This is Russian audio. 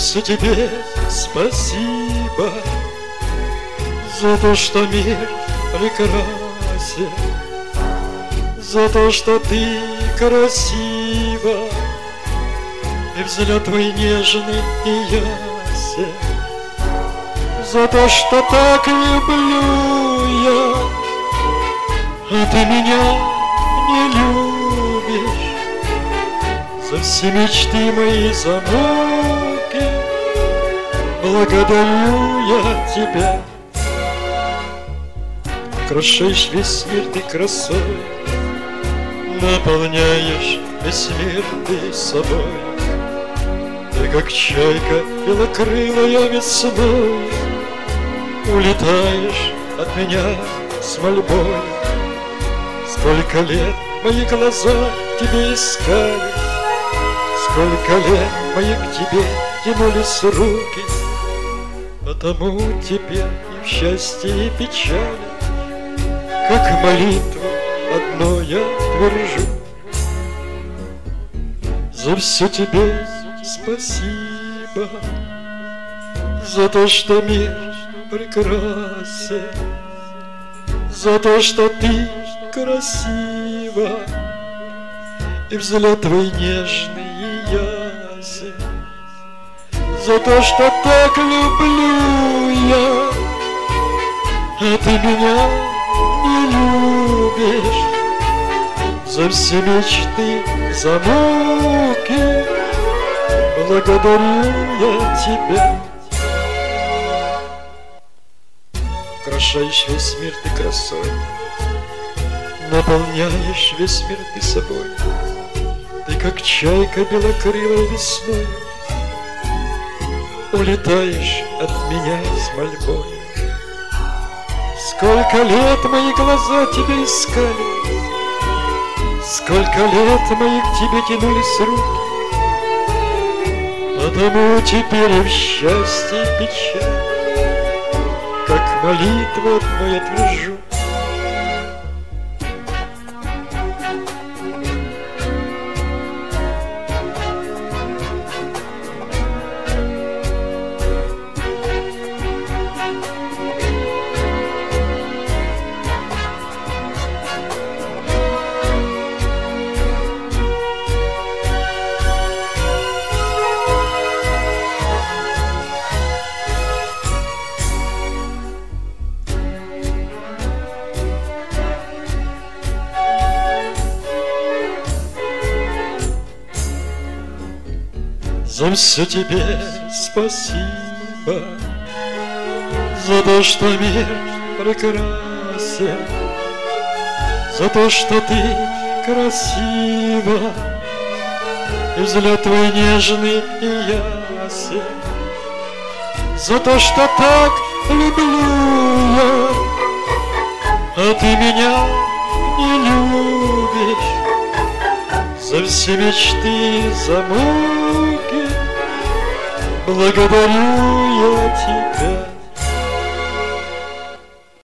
все тебе спасибо за то, что мир прекрасен, за то, что ты красива, и взгляд твой нежный и ясен, за то, что так люблю я, а ты меня не любишь, за все мечты мои замуки благодарю я тебя. Украшаешь весь мир ты красой, наполняешь весь мир ты собой. Ты как чайка белокрылая весной улетаешь от меня с мольбой. Сколько лет мои глаза тебе искали, сколько лет мои к тебе тянулись руки, потому теперь и в счастье, и печали, как молитву одно я твержу. За все тебе спасибо, за то, что мир прекрасен, за то, что ты красива, и взгляд твой нежный и ясен, за то, что так люблю я, а ты меня не любишь, за все мечты, за муки благодарю я тебя. Украшаешь весь мир ты красой, наполняешь весь мир ты собой. Ты как чайка белокрылая весной улетаешь от меня с мольбой. Сколько лет мои глаза тебя искали, сколько лет мои к тебе тянулись руки, потому теперь и в счастье и печаль, как молитву одну я твержу. За все тебе спасибо, за то, что мир прекрасен, за то, что ты красива, и взгляд твой нежный и ясен, за то, что так люблю я, а ты меня не любишь, за все мечты, за муки благодарю я тебя.